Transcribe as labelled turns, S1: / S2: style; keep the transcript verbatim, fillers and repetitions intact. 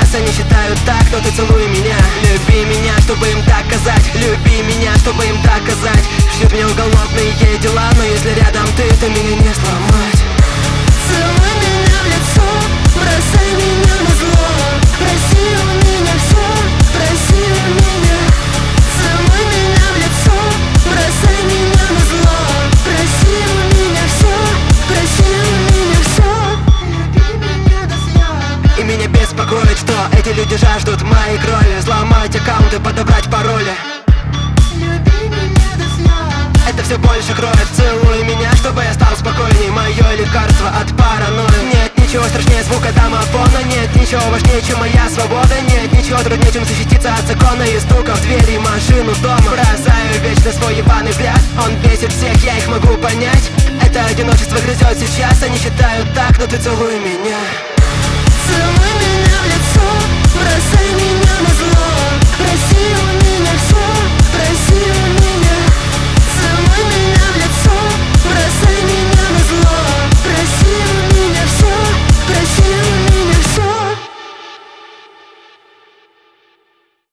S1: сейчас они считают так, но ты целуй меня. Люби меня, чтобы им доказать. Люби меня, чтобы им доказать. Ждет меня уголовные дела, но если рядом ты, то меня не сломать.
S2: Целуй меня в лицо, бросай меня на зло. Проси у меня все, проси у меня. Целуй меня в лицо, бросай меня на зло. Проси у меня все, проси у меня все. Люби меня до слез.
S1: И меня беспокоит, что эти люди жаждут моей крови. Взломать аккаунты, подобрать пароли.
S2: Люби меня до слез.
S1: Это все больше кроет. Целуй меня, чтобы я стал спокойней. Мое лекарство от паранойи. Нет ничего страшнее звука домофона. Нет ничего важнее, чем моя свобода. Нет ничего труднее, чем защититься от закона и стука в двери машину дома. Бросаю вечно свой ебаный взгляд. Он бесит всех, я их могу понять. Это одиночество грызет сейчас. Они считают так, но ты целуй меня.
S2: Целуй меня